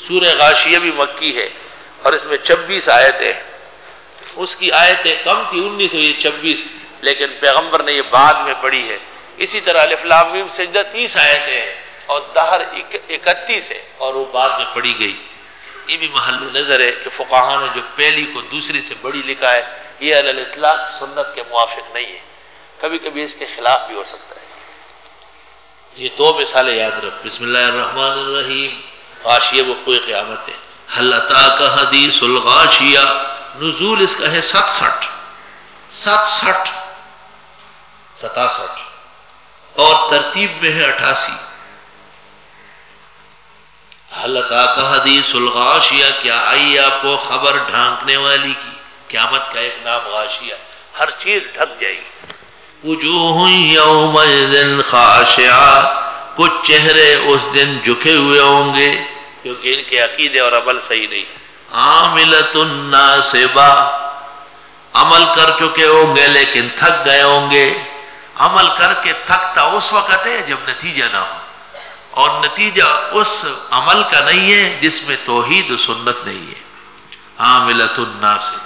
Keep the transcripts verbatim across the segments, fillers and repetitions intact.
سورہ غاشیہ بھی مکی ہے اور اس میں چھبیس آیتیں، اس کی آیتیں کم تھی انیس ہوئی چھبیس، لیکن پیغمبر نے یہ بعد میں پڑھی ہے۔ اسی طرح الف لام میم سجدہ تیس آیتیں ہیں اور دہر اکتیس ہے اور وہ بعد میں پڑھی گئی۔ یہ بھی محل نظر ہے کہ فقہاء نے جو پہلی کو دوسری سے بڑی لکھا ہے یہ علی الاطلاق سنت کے موافق نہیں ہے، کبھی کبھی اس کے خلاف بھی ہو سکتا ہے۔ یہ دو مثالیں یاد رکھ۔ بسم اللہ الرحمن الرحیم، غاشیہ وقوع قیامت ہے۔ هل اتاک حدیث الغاشیہ، نزول اس کا ہے ستسٹھ ستسٹھ ستاسٹھ اور ترتیب میں ہے اٹھاسی۔ هل اتاک حدیث الغاشیہ، کیا آئی آپ کو خبر ڈھانکنے والی کی؟ قیامت کا ایک نام غاشیہ، ہر چیز ڈھک جائے گی۔ وجوہ یومئذ خاشعہ، کچھ چہرے اس دن جھکے ہوئے ہوں گے کیونکہ ان کے عقیدے اور عمل صحیح نہیں۔ عاملۃ ناصبہ، عمل کر چکے ہوں گے لیکن تھک گئے ہوں گے۔ عمل کر کے تھکتا اس وقت ہے جب نتیجہ نہ ہو، اور نتیجہ اس عمل کا نہیں ہے جس میں توحید و سنت نہیں ہے۔ عاملۃ ناصبہ،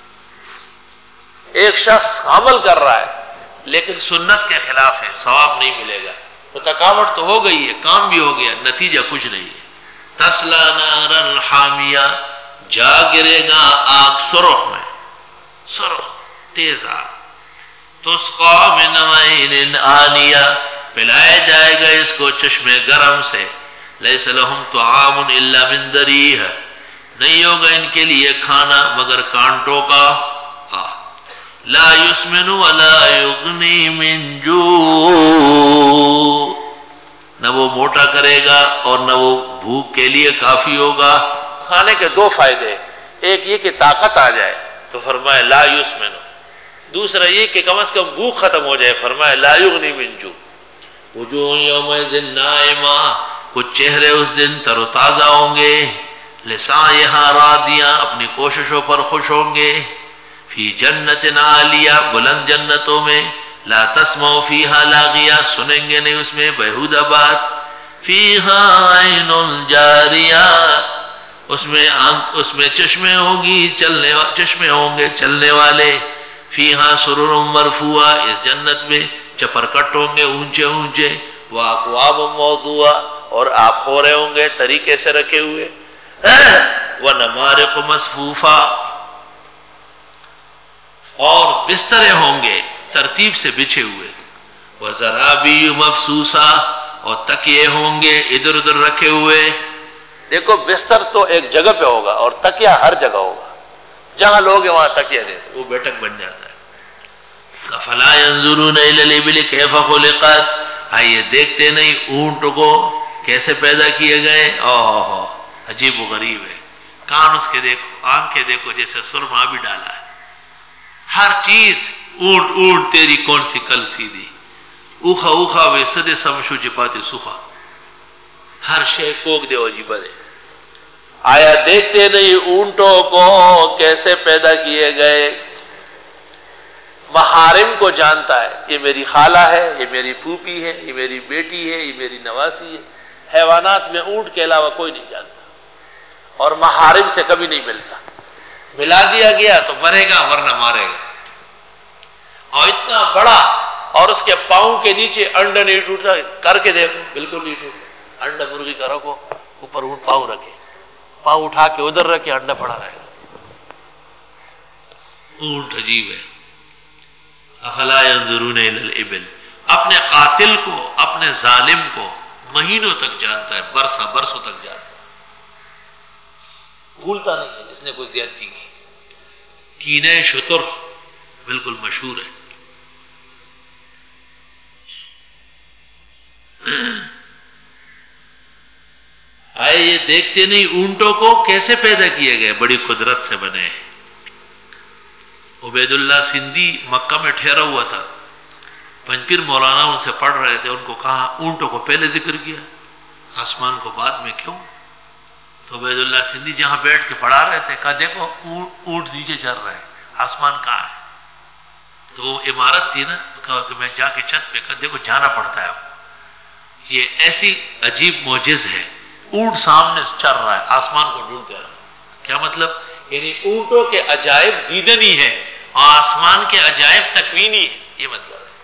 ایک شخص عمل کر رہا ہے لیکن سنت کے خلاف ہے، ثواب نہیں ملے گا، تو تھکاوٹ تو ہو گئی ہے، کام بھی ہو گیا، نتیجہ کچھ نہیں ہے۔ تسلا نارا حامیہ، جا گرے گا آگ سرخ میں، سرخ تیز آگ۔ تسقا من عین آنیہ، پلایا جائے گا اس کو چشمے گرم سے۔ لیس لہم طعام الا من ضریع، نہیں ہوگا ان کے لیے کھانا مگر کانٹوں کا۔ لا یسمن ولا یغنی من جوع، نہ وہ موٹا کرے گا اور نہ وہ بھوک کے لیے کافی ہوگا۔ کھانے کے دو فائدے، ایک یہ کہ طاقت آ جائے تو فرمائے لا یسمن، دوسرا یہ کہ کم از کم بھوک ختم ہو جائے، فرمائے لا یغنی من جوع۔ وجوہ یومئذ ناعمہ، کچھ چہرے اس دن تر و تازہ ہوں گے۔ لسعیہا راضیہ، اپنی کوششوں پر خوش ہوں گے۔ فی جنت عالیہ، بلند جنتوں میں۔ لا تسمع فیہا لاغیہ، سنیں گے نہیں اس میں بیہودہ بات۔ فیہا عین جاریہ، اس میں آنکھ، اس میں چشمے ہوگی چلنے چشمے ہوں گے چلنے والے۔ فیہا سرر مرفوعہ، اس جنت میں چپرکٹ ہوں گے اونچے اونچے۔ واکواب موضوعہ، اور آپ خورے ہوں گے طریقے سے رکھے ہوئے۔ ونمارق مصفوفہ، اور بسترے ہوں گے ترتیب سے بچھے ہوئے۔ وزرابی مبسوسہ، اور تکیے ہوں گے ادھر ادھر رکھے ہوئے۔ دیکھو بستر تو ایک جگہ پہ ہوگا اور تکیہ ہر جگہ ہوگا، جہاں لوگ ہیں وہاں تکیہ دیتے، وہ بیٹھک بن جاتا ہے۔ افلا ينظرون الى الابل كيف خلقت، آئیے دیکھتے نہیں اونٹ کو کیسے پیدا کیے گئے۔ اوہ عجیب و غریب ہے، کان اس کے دیکھو، آنکھیں دیکھو جیسے سرما بھی ڈالا ہے، ہر چیز اونٹ اونٹ تیری کون سی کل سیدھی، اوخا اوخا وے سدے سمشو جپاتے سوخا، ہر شے کوک دے وجی بدے۔ آیا دیکھتے نہیں اونٹوں کو کیسے پیدا کیے گئے۔ محارم کو جانتا ہے، یہ میری خالہ ہے، یہ میری پھوپھی ہے، یہ میری بیٹی ہے، یہ میری نواسی ہے۔ حیوانات میں اونٹ کے علاوہ کوئی نہیں جانتا، اور محارم سے کبھی نہیں ملتا۔ ملا دیا گیا تو مرے گا ورنہ مارے گا۔ اور اتنا بڑا، اور اس کے پاؤں کے نیچے انڈا نہیں ٹوٹتا، کر کے دیکھو بالکل نہیں ٹوٹتا۔ انڈا مرغی کا رکھو، اوپر اونٹ پاؤں رکھے، پاؤں اٹھا کے ادھر رکھے، انڈا پڑا رہے گا۔ اونٹ عجیب ہے۔ افلا ينظرون الى الابل، اپنے قاتل کو، اپنے ظالم کو مہینوں تک جانتا ہے، برسہ برسوں تک جانتا ہے، بھولتا نہیں ہے جس نے کوئی زیادتی کی۔ کینے شتر بالکل مشہور ہے۔ آئے یہ دیکھتے نہیں اونٹوں کو کیسے پیدا کیے گئے، بڑی قدرت سے بنے ہیں۔ عبید اللہ سندھی مکہ میں ٹھہرا ہوا تھا، پنجپیر مولانا ان سے پڑھ رہے تھے، ان کو کہا اونٹوں کو پہلے ذکر کیا، آسمان کو بعد میں کیوں؟ تو عبید اللہ سندھی جہاں بیٹھ کے پڑھا رہے تھے کہا دیکھو اونٹ نیچے چل رہے ہیں، آسمان کہاں ہے؟ تو وہ عمارت تھی نا، کہا کہ میں جا کے چھت پہ، کہا دیکھو جانا پڑتا ہے اب۔ یہ ایسی عجیب معجز ہے، اونٹ سامنے چل رہا ہے، آسمان کو ڈھونڈتے رہا. کیا مطلب؟ یعنی اونٹوں کے عجائب دیدنی ہے اور آسمان کے عجائب تکوینی ہے، یہ مطلب ہے.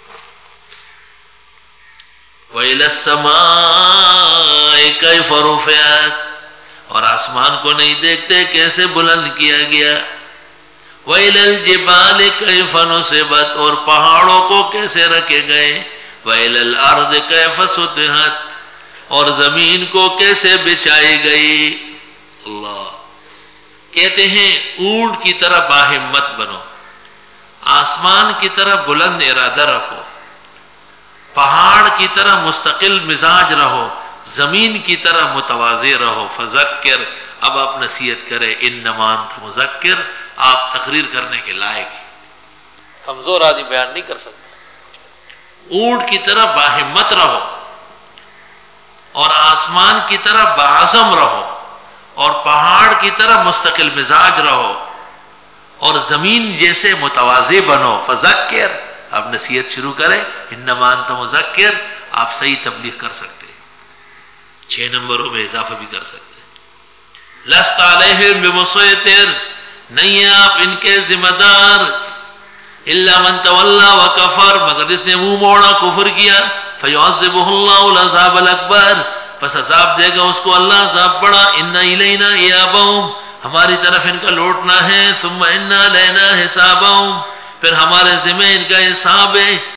وَإِلَى السَّمَاءِ كَيْفَ رُفِعَتْ، اور آسمان کو نہیں دیکھتے کیسے بلند کیا گیا. وَإِلَى الْجِبَالِ كَيْفَ نُصِبَتْ، اور پہاڑوں کو کیسے رکھے گئے. وَإِلَى الْأَرْضِ كَيْفَ سُطِحَتْ، اور زمین کو کیسے بچائی گئی. اللہ کہتے ہیں اونٹ کی طرح باہمت بنو، آسمان کی طرح بلند ارادہ رکھو، پہاڑ کی طرح مستقل مزاج رہو، زمین کی طرح متواضع رہو. فذکر، اب آپ نصیحت کرے. انما انت مذکر، آپ تقریر کرنے کے لائق ہیں، کمزور آدمی بیان نہیں کر سکتا. اونٹ کی طرح باہمت رہو اور آسمان کی طرح باعزم رہو اور پہاڑ کی طرح مستقل مزاج رہو اور زمین جیسے متواضع بنو. فذکر، اب نصیحت شروع کرے. انما انت مذکر، آپ صحیح تبلیغ کر سکتے ہیں، چھ نمبروں میں اضافہ بھی کر سکتے ہیں. لست علیہم بمسیطر، نہیں ہے آپ ان کے ذمہ دار. الا من تولی وکفر، مگر جس نے منہ موڑا کفر کیا. فیعذبہ اللہ العذاب الاکبر، پس عذاب دے گا اس کو اللہ عذاب بڑا. ان الینا ایابہم، ہماری طرف ان کا لوٹنا ہے. ثم ان علینا حسابہم، پھر ہمارے ذمہ ان کا حساب ہے.